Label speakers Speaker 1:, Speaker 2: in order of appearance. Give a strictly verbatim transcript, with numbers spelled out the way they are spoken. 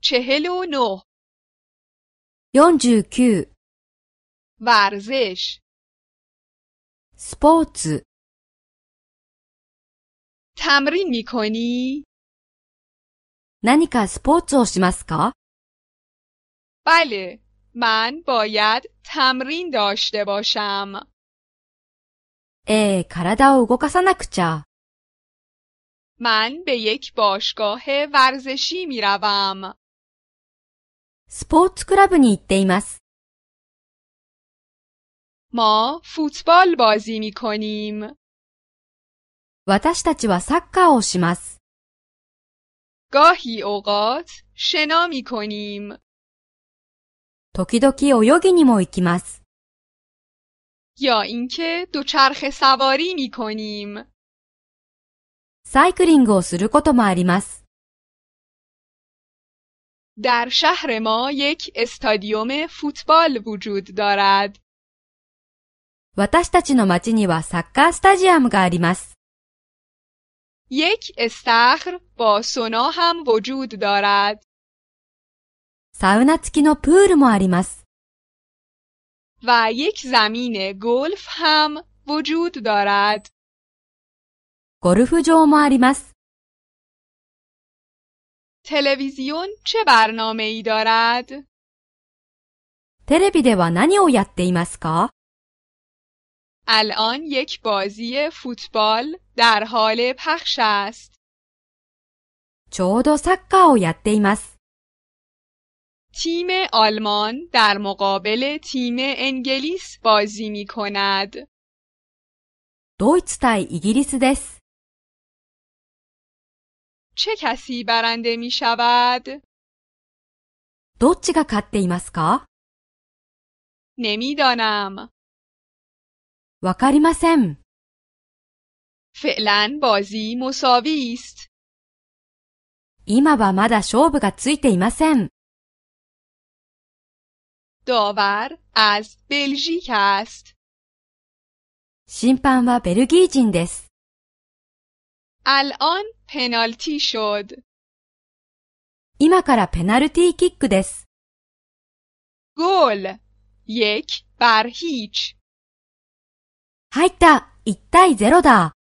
Speaker 1: چهل و نه.
Speaker 2: よんじゅうきゅう
Speaker 1: ورزش
Speaker 2: スポーツ
Speaker 1: تمرین می کنی؟
Speaker 2: 何かスポーツをしますか
Speaker 1: بله، من باید تمرین داشته باشم.
Speaker 2: ええ、体を動かさなくちゃ。
Speaker 1: من به یک باشگاه ورزشی می روم.
Speaker 2: スポーツクラブに行っています。
Speaker 1: ما فوتبال بازی می کنیم.
Speaker 2: 私たちはサッカーをします。
Speaker 1: گاهی اوقات شنا می کنیم.
Speaker 2: 時々泳ぎにも行きます。
Speaker 1: یا اینکه دوچرخه سواری می کنیم.
Speaker 2: サイクリングをすることもあります。
Speaker 1: در شهر ما یک استادیوم فوتبال وجود دارد.
Speaker 2: 私たちの町にはサッカースタジアムがあります。
Speaker 1: یک استخر با سونا هم وجود دارد.
Speaker 2: サウナ付きのプールもあります。
Speaker 1: و یک زمین گلف هم وجود دارد.
Speaker 2: ゴルフ場もあります。
Speaker 1: تلویزیون چه برنامه‌ای دارد؟
Speaker 2: テレビでは何をやっていますか
Speaker 1: الان یک بازی فوتبال در حال پخش است.
Speaker 2: ちょうどサッカーをやっています。
Speaker 1: تیم آلمان در مقابل تیم انگلیس بازی می کند.
Speaker 2: ドイツ対イギリスです。
Speaker 1: چه کسی برنده می شود؟
Speaker 2: どっちが勝っていますか
Speaker 1: نمیدانم.
Speaker 2: わかりません。
Speaker 1: فعلا بازی مساوی است.
Speaker 2: 今はまだ勝負がついていません。
Speaker 1: داور از بلژیک است.
Speaker 2: 審判はベルギー人です。
Speaker 1: الان پنالتی شد.
Speaker 2: 今からペナルティーキックです。
Speaker 1: گل یک بر هیچ.
Speaker 2: 入った !いち 対ゼロだ。